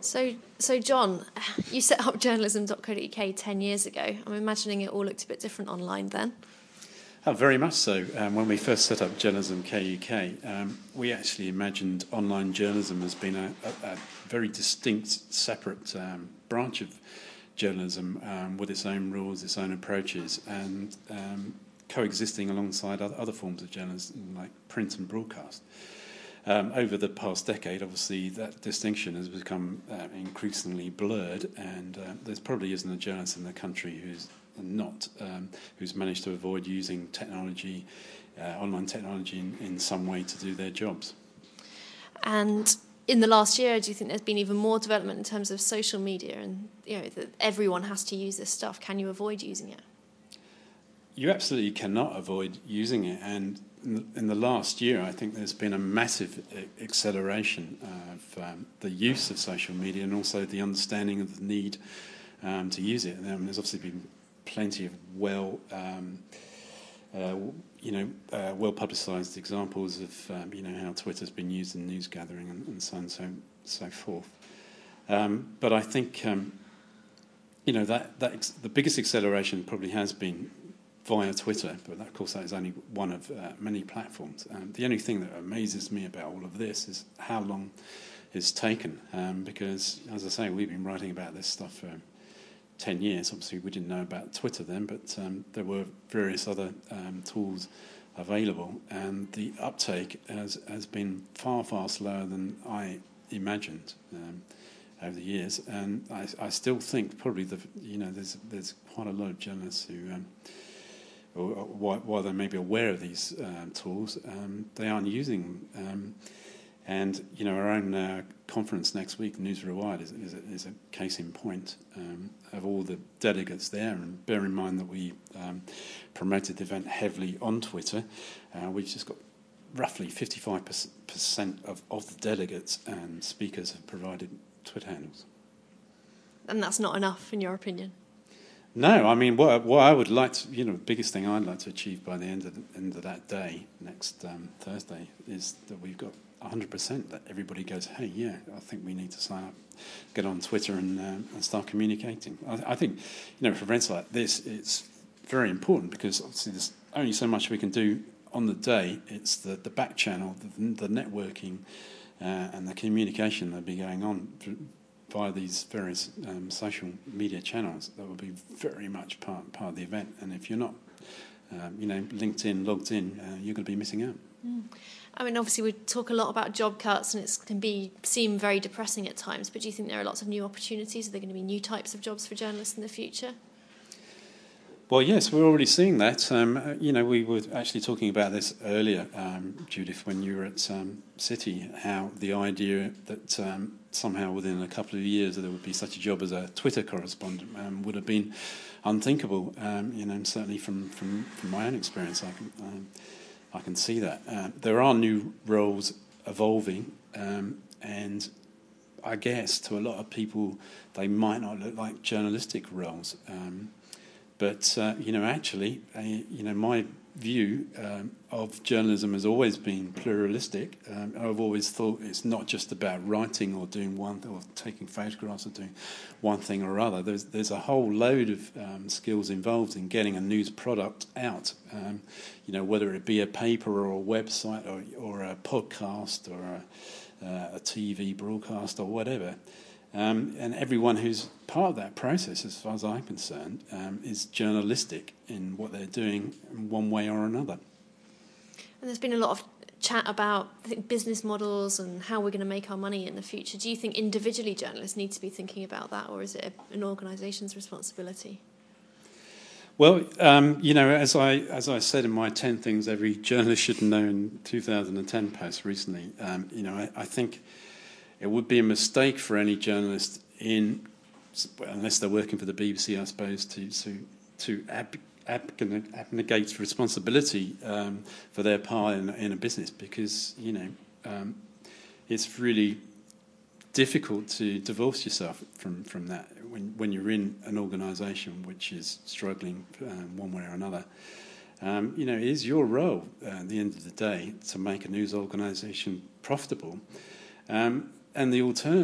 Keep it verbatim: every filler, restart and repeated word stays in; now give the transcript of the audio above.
So, so John, you set up journalism dot co dot U K ten years ago. I'm imagining it all looked a bit different online then. Oh, very much so. Um, when we first set up Journalism K U K, um, we actually imagined online journalism as being a, a, a very distinct, separate um, branch of journalism um, with its own rules, its own approaches, and um, coexisting alongside other, other forms of journalism like print and broadcast. Um, over the past decade, obviously, that distinction has become uh, increasingly blurred, and uh, there probably isn't a journalist in the country who's not um, who's managed to avoid using technology, uh, online technology, in, in some way to do their jobs. And in the last year, do you think there's been even more development in terms of social media, and you know that everyone has to use this stuff? Can you avoid using it? You absolutely cannot avoid using it, and in the, in the last year, I think there's been a massive acceleration of um, the use of social media, and also the understanding of the need um, to use it. And there's obviously been plenty of well, um, uh, you know, uh, well publicised examples of um, you know how Twitter's been used in news gathering and, and so on and so so forth. Um, but I think um, you know that that ex- the biggest acceleration probably has been via Twitter, but that, of course that is only one of uh, many platforms. Um, the only thing that amazes me about all of this is how long it's taken, um, because, as I say, we've been writing about this stuff for ten years. Obviously, we didn't know about Twitter then, but um, there were various other um, tools available, and the uptake has, has been far, far slower than I imagined um, over the years. And I, I still think probably the you know there's there's quite a lot of journalists who um, Or while they may be aware of these uh, tools, um, they aren't using them. Um, and, you know, our own uh, conference next week, News Rewired, is, is, a, is a case in point um, of all the delegates there. And bear in mind that we um, promoted the event heavily on Twitter. Uh, we've just got roughly fifty-five percent of, of the delegates and speakers have provided Twitter handles. And that's not enough, in your opinion? No, I mean, what, what I would like to, you know, the biggest thing I'd like to achieve by the end of, the, end of that day, next um, Thursday, is that we've got one hundred percent that everybody goes, hey, yeah, I think we need to sign up, get on Twitter and, um, and start communicating. I, I think, you know, for events like this, it's very important because obviously there's only so much we can do on the day. It's the, the back channel, the, the networking uh, and the communication that'll be going on via these various um, social media channels that will be very much part part of the event. And if you're not, um, you know, linked in, logged in, uh, you're going to be missing out. Mm. I mean, obviously we talk a lot about job cuts, and it can be seem very depressing at times. But do you think there are lots of new opportunities? Are there going to be new types of jobs for journalists in the future? Well, yes, we're already seeing that. Um, you know, we were actually talking about this earlier, um, Judith, when you were at um, City, how the idea that um, somehow within a couple of years there would be such a job as a Twitter correspondent um, would have been unthinkable. Um, you know, and certainly from, from, from my own experience, I can um, I can see that. Uh, there are new roles evolving, um, and I guess to a lot of people they might not look like journalistic roles. Um, But, uh, you know, actually, uh, you know, my view um, of journalism has always been pluralistic. Um, I've always thought it's not just about writing or doing one th- or taking photographs or doing one thing or other. There's there's a whole load of um, skills involved in getting a news product out. Um, you know, whether it be a paper or a website or or a podcast or a, uh, a T V broadcast or whatever. Um, and everyone who's part of that process, as far as I'm concerned, um, is journalistic in what they're doing in one way or another. And there's been a lot of chat about I think, business models and how we're going to make our money in the future. Do you think individually journalists need to be thinking about that, or is it a, an organisation's responsibility? Well, um, you know, as I as I said in my ten things every journalist should know in two thousand ten post recently, um, you know, I, I think it would be a mistake for any journalist in, unless they're working for the B B C, I suppose, to to to ab, ab, abnegate responsibility um, for their part in, in a business, because you know um, it's really difficult to divorce yourself from, from that when when you're in an organisation which is struggling um, one way or another. Um, you know, it is your role uh, at the end of the day to make a news organisation profitable. Um, And the alternative